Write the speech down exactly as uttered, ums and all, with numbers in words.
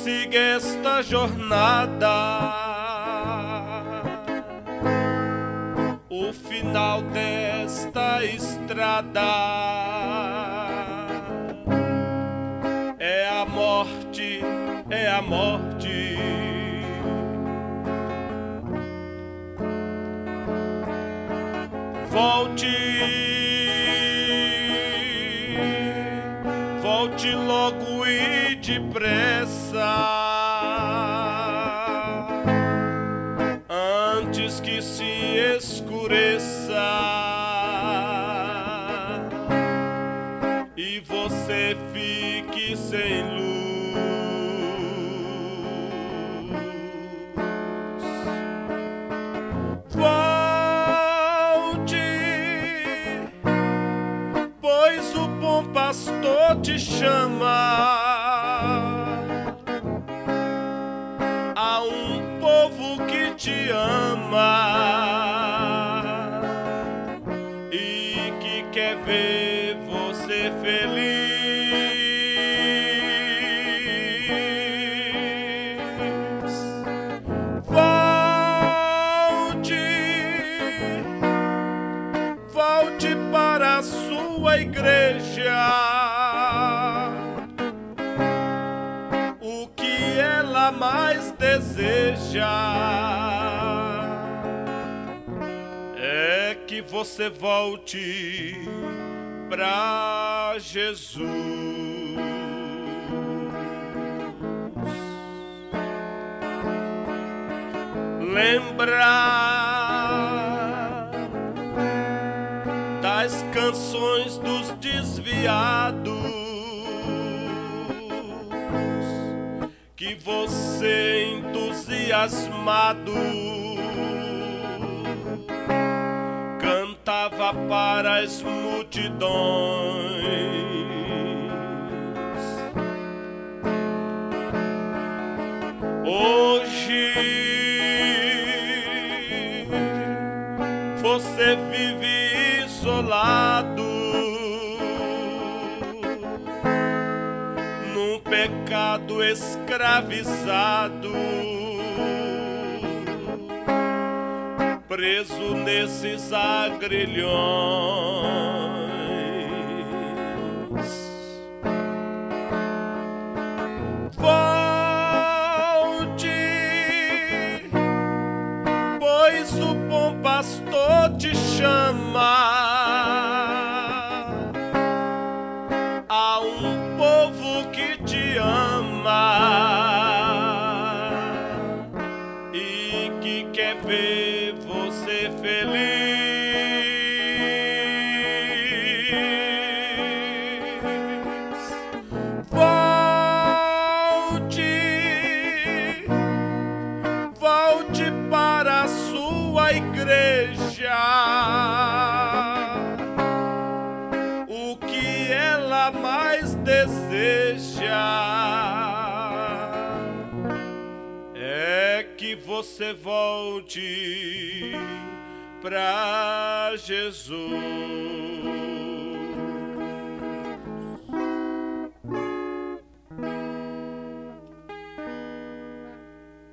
prossiga esta jornada. O final desta estrada é a morte, é a morte. Volte, volte logo e depressa, antes que se escureça e você fique sem luz. Pois o bom pastor te chama a um povo que te ama e que quer ver você feliz. Volte, volte para a sua igreja, o que ela mais deseja é que você volte pra Jesus. Lembra das canções dos desviados que você, entusiasmado, cantava para as multidões. Hoje você vive isolado num pecado escravizado, preso nesses agrilhões. Volte, pois o bom pastor te chama a um povo que te ama e que quer ver você feliz. Volte, volte para a sua igreja, o que ela mais deseja é que você volte pra Jesus.